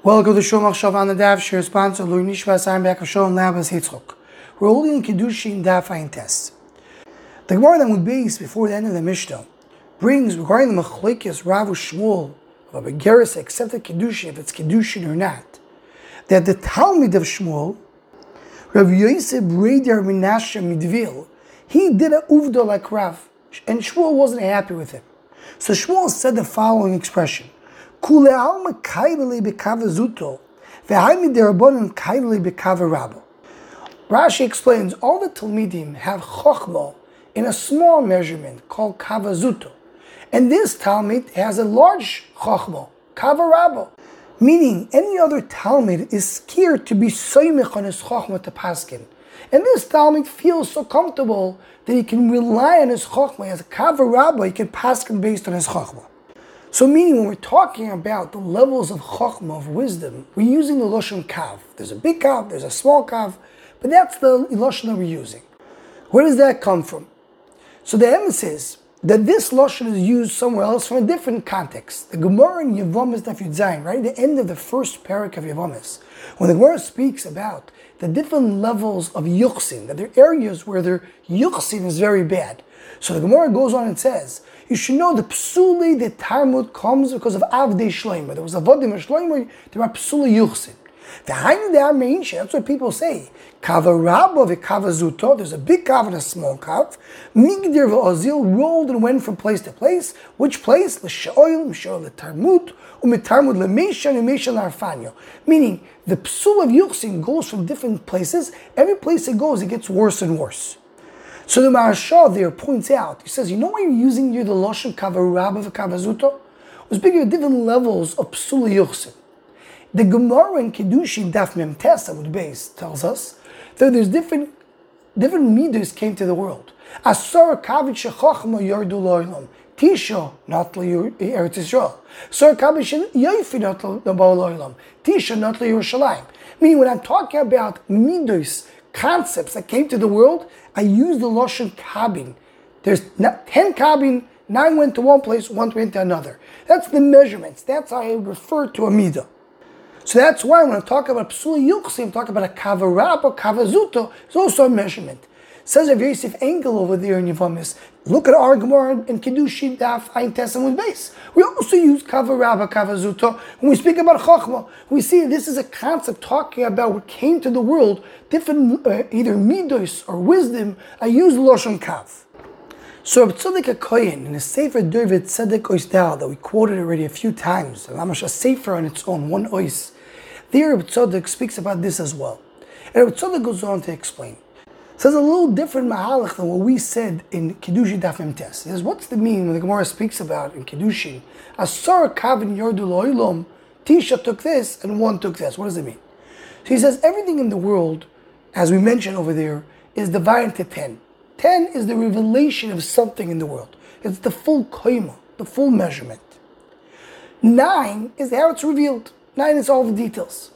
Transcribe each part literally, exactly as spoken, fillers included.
Welcome to Shul Machshav on the Daf. Shir sponsor Louis Nishvas. I'm back of Shul and Labas Hitzchok. We're holding Kiddushin Daf Ayin Test. The Gemara that we base before the end of the Mishnah brings regarding the Machlekes Rav Shmuel of a Begeris accepted Kiddushin if it's Kiddushin or not. That the Talmid of Shmuel, Rav Yosef Reder Menashe Midvil, he did a uvda like Rav, and Shmuel wasn't happy with him. So Shmuel said the following expression: Kule alma kaidali bekava zuto, ve'haimi derabonim kaidali bekava rabbo. Rashi explains all the Talmidim have chokhmah in a small measurement called kava zuto, and this Talmid has a large chokhmah, kava rabbo. Meaning, any other Talmid is scared to be soymech on his chokhmah to paskin, and this Talmid feels so comfortable that he can rely on his chokhmah as a kava rabbo. He can paskin based on his chokhmah. So meaning when we're talking about the levels of chokhmah, of wisdom, we're using the Lashon Kav. There's a big Kav, there's a small Kav, but that's the Lashon that we're using. Where does that come from? So the emphasis that this Lashon is used somewhere else from a different context. The Gemara in Yevamos Daf Yud Zayin, right at the end of the first parak of Yevamos, when the Gemara speaks about the different levels of yuchsin, that there are areas where their yuchsin is very bad. So the Gemara goes on and says, you should know the psuli, the Talmud comes because of Avdei Shloimeh. There was a Vadim Shloimeh, there are psuli yuchsin. The Hainu de Ameinshe, that's what people say. Kava Rabbo v'Kava Zuto, there's a big Kav and a small Kav. Migdir v'Ozil rolled and went from place to place. Which place? L'She'oil, M'She'oil l'Tarmut, u'Mitarmut l'Meisha, u'Meisha l'Arfanyo. Meaning, the psul of yuchsin goes from different places. Every place it goes, it gets worse and worse. So the Maharshal there points out, he says, you know why you're using here the Lashon Kava Rabba v'Kava Zuto? It was bigger different levels of Psula Yuchsin. The Gemara in Kiddushin Daf Mem Tes Amud Beis tells us that there's different different midas came to the world. Asar Kavit Shechachma Yardu Lo'ilam. Tisha not Eretz Yisrael. Asar Kavit Yoifi not Lo'ilam. Tisha not Yerushalayim. Meaning when I'm talking about midas, concepts that came to the world, I use the Lashon Kabin. There's ten Kabin, nine went to one place, one went to another. That's the measurements. That's how I refer to a Midah. So that's why when I talk about Psula Yuchsim, talk about a Kava Rabba, Kava Zuto, it's also a measurement. Says Rav Yosef Engel over there in Yevamos, look at our Gemara in Kiddushin Daf Ayin Tes Amud Beis. We also use Kava Rabba, Kava Zuto. When we speak about Chokhmah, we see this is a concept talking about what came to the world, different uh, either midos or wisdom. I use Lashon Kav. So Reb Tzadok HaKohen in a Sefer David Tzedek Ois Dal that we quoted already a few times, Lamash a Sefer on its own, one Ois, there Reb Tzadok speaks about this as well. And Reb Tzadok goes on to explain. So it's a little different mahalach than what we said in Kiddushin Daf Mem Tes. He says, what's the meaning when the Gemara speaks about in Kiddushin? Asar kavin yordu lo'ilom, Tisha took this and one took this. What does it mean? So he says everything in the world, as we mentioned over there, is divided into ten. Ten is the revelation of something in the world. It's the full koima, the full measurement. Nine is how it's revealed. Nine is all the details.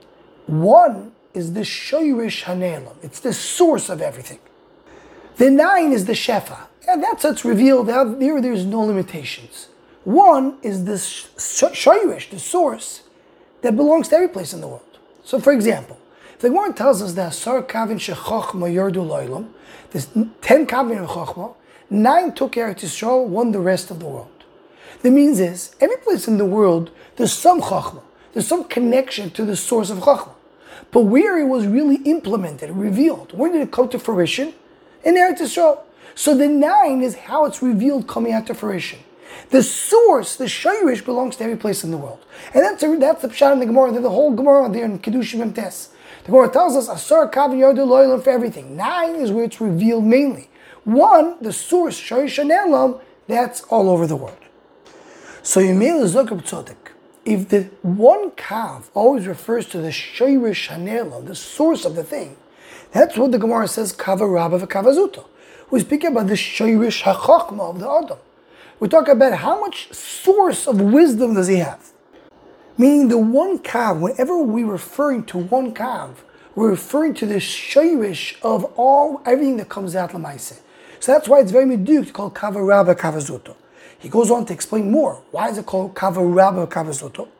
One is the shoyrish hanelam. It's the source of everything. The nine is the shefa. And that's what's revealed. There, there's no limitations. One is the shoyrish, the source, that belongs to every place in the world. So for example, if the Gemara tells us that Asar Kavin Shechachma Yardu Lo'ilam, there's ten Kavin of Chachma, nine took Eretz Yisrael, one the rest of the world. The means is, every place in the world, there's some Chachma. There's some connection to the source of Chachma. But where it was really implemented, revealed, where did it come to fruition? In Eretz Yisrael. So the nine is how it's revealed coming out to fruition. The source, the shayrish, belongs to every place in the world. And that's, a, that's the pshat in the Gemara, the whole Gemara there in Kiddushin Mem Tes. The Gemara tells us, Asar Kavin Yardu Lo'ilam for everything. Nine is where it's revealed mainly. One, the source, shayrish hanelam, that's all over the world. So Yemei L'Zok Reb Tzadok, if the one kav always refers to the shayrish hanelam, the source of the thing, that's what the Gemara says, Kava Rabba v'Kava Zuto. We speak about the shayrish hachachma of the Adam. We talk about how much source of wisdom does he have. Meaning the one kav, whenever we're referring to one kav, we're referring to the shayrish of all, everything that comes out l'maaseh. So that's why it's very meduk called Kava Rabba, Kava Zuto. He goes on to explain more. Why is it called Kava Rabba, Kava Zuto?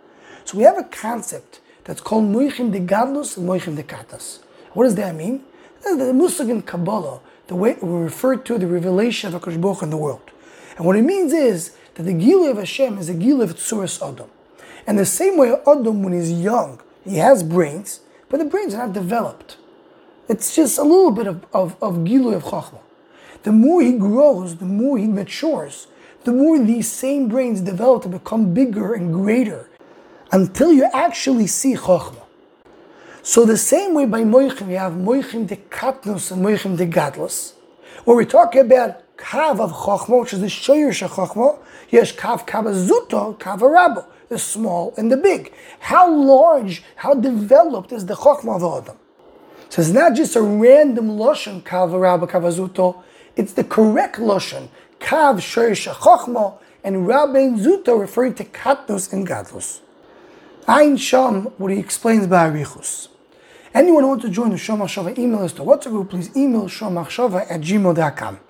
So we have a concept that's called Moichim de Gadlus and Moichim de Katas. What does that mean? The Musig in Kabbalah, the way we refer to the revelation of HaKadosh Baruch Hu in the world. And what it means is that the Gilui of Hashem is a Gilui of Tzuras Adam. And the same way Adam, when he's young, he has brains, but the brains are not developed. It's just a little bit of, of, of Gilui of Chachma. The more he grows, the more he matures, the more these same brains develop to become bigger and greater, until you actually see Chachma. So the same way by Moichim, we have Moichim de Katnus and Moichim de Gadlus, where we're talking about Kav of Chachma, which is the Shoyer Shel Chachma. Yes, Kav Kavazuto, Kav Arabo, the small and the big. How large, how developed is the Chachma of Adam? So it's not just a random Lashon, Kav Arabo, Kavazuto, it's the correct Lashon, Kav Shoyer Shel Chachma, and Rabbein Zuto referring to Katnus and Gadlus. Ein Sham, what he explains by Arichus. Anyone who wants to join the Shom HaChava email list or WhatsApp group, please email shom achshava at gmail dot com.